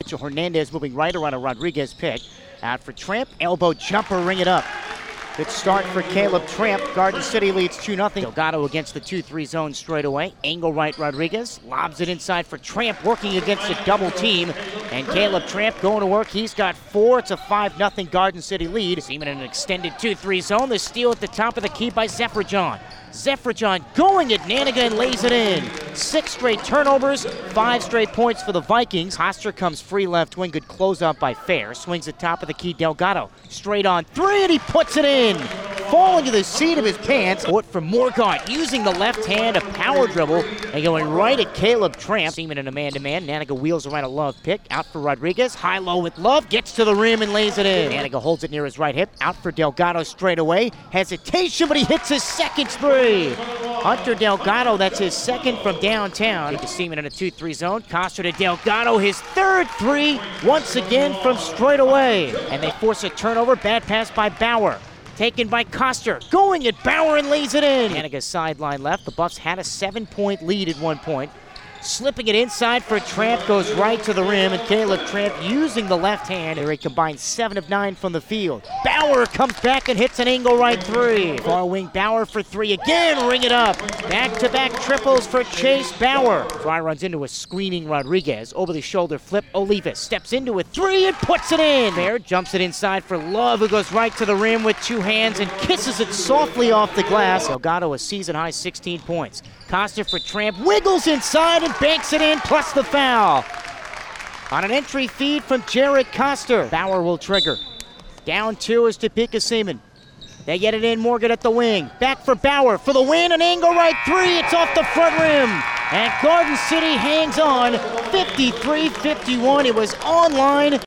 Mitchell Hernandez moving right around a Rodriguez pick. Out for Tramp, elbow jumper, ring it up. Good start for Caleb Tramp. Garden City leads 2-0. Delgado against the 2-3 zone straight away. Angle right Rodriguez. Lobs it inside for Tramp, working against a double team. And Caleb Tramp going to work. He's got 4. It's a 5-0 Garden City lead. Seaman in an extended 2-3 zone. The steal at the top of the key by Zephyrjohn. Zephyrjohn going at Naniga and lays it in. 6 straight turnovers, 5 straight points for the Vikings. Hoster comes free left wing. Good closeout by Fair. Swings at top of the key. Delgado straight on 3 and he puts it in. Falling to the seat of his pants. Foot from Morgard using the left hand, a power dribble, and going right at Caleb Tramp. Seaman in a man-to-man. Naniga wheels around a Love pick. Out for Rodriguez. High-low with Love. Gets to the rim and lays it in. Naniga holds it near his right hip. Out for Delgado straight away. Hesitation, but he hits his second three. Hunter Delgado, that's his second from downtown. To Seaman in a 2-3 zone. Coster to Delgado, his third three, once again from straight away. And they force a turnover. Bad pass by Bauer. Taken by Coster, going at Bauer and lays it in. Naniga sideline left. The Buffs had a 7-point lead at one point. Slipping it inside for Tramp, goes right to the rim, and Caleb Tramp using the left hand. He combines 7 of 9 from the field. Bauer comes back and hits an angle right 3. Far wing Bauer for 3 again, ring it up. Back-to-back triples for Chase Bauer. Fry runs into a screening Rodriguez. Over the shoulder flip, Olivas steps into a 3 and puts it in. Fair jumps it inside for Love, who goes right to the rim with 2 hands and kisses it softly off the glass. Delgado a season-high 16 points. Coster for Tramp, wiggles inside and banks it in, plus the foul. On an entry feed from Jared Coster. Bauer will trigger. Down 2 is Topeka Seaman. They get it in, Morgan at the wing. Back for Bauer for the win, an angle right 3. It's off the front rim. And Garden City hangs on 53-51. It was online.